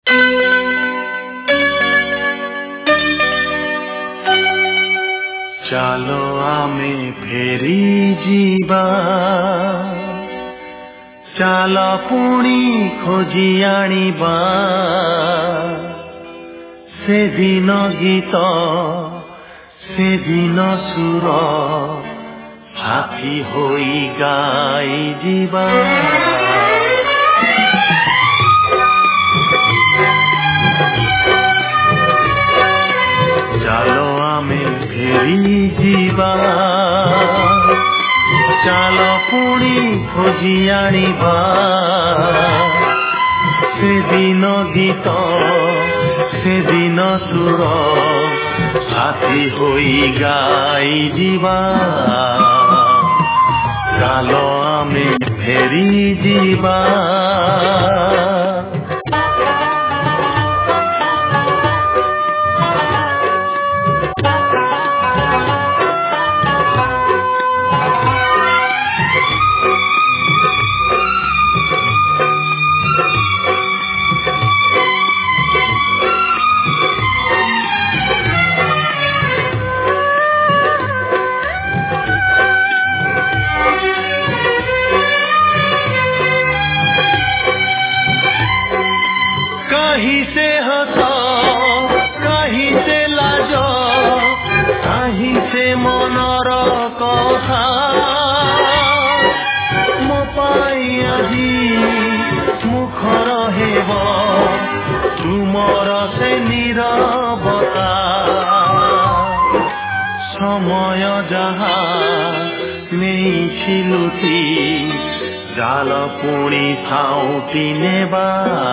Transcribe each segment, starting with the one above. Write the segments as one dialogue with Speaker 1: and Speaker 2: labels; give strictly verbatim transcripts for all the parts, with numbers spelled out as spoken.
Speaker 1: ଚାଲ ଆମେ ଫେରି ଯିବା, ଚାଲ ପୁଣି ଖୋଜି ଆଣିବା ସେଦିନ ଗୀତ, ସେଦିନ ସୁର, ସାଥୀ ହୋଇ ଗାଇ ଯିବା। ଚାଲ ଆମେ ଫେରି ଯିବା, ଚାଲ ପୁଣି ଖୋଜି ଆଣିବା ସେଦିନ ଗୀତ, ସେଦିନ ସୁର, ସାଥୀ ହୋଇ ଗାଇ ଯିବା। ଚାଲ ଆମେ ଫେରି ଯିବା। कहीं से हंसा, कहीं से लाज, कहीं से मनर कथा, मो पाई आजी मुखर हेब तुमर से नीरवता। समय जहा नहीं लुटी जाल पुणी साउटी नेबा।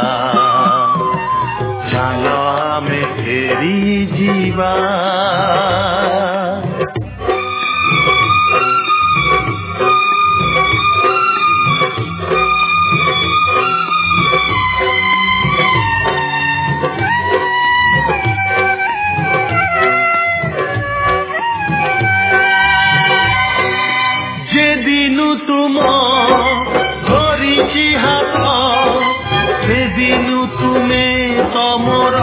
Speaker 1: चाल आमे फेरी जीवा। जे दिनु तुम धरिची हाथ, से दिनु तुमे तमर,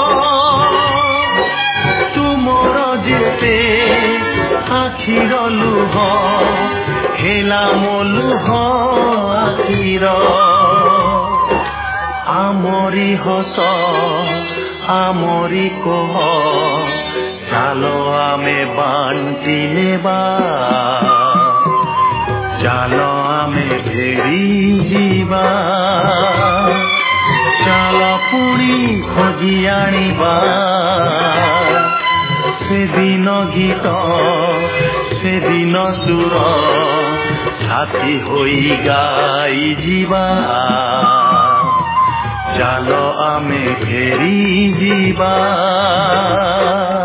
Speaker 1: तुमर जेते आखिर लुह हेला मो लुह आखिर। आमरी हस आमरी कोह, चालो आमे बांटी नेबा। चालो आमे फेरी जीवा, चाल पुणी खोजी आनिबा सेदिन गीत, सेदिन सुर, साथी होई गाई जीवा। चाल आमे फेरी जीवा।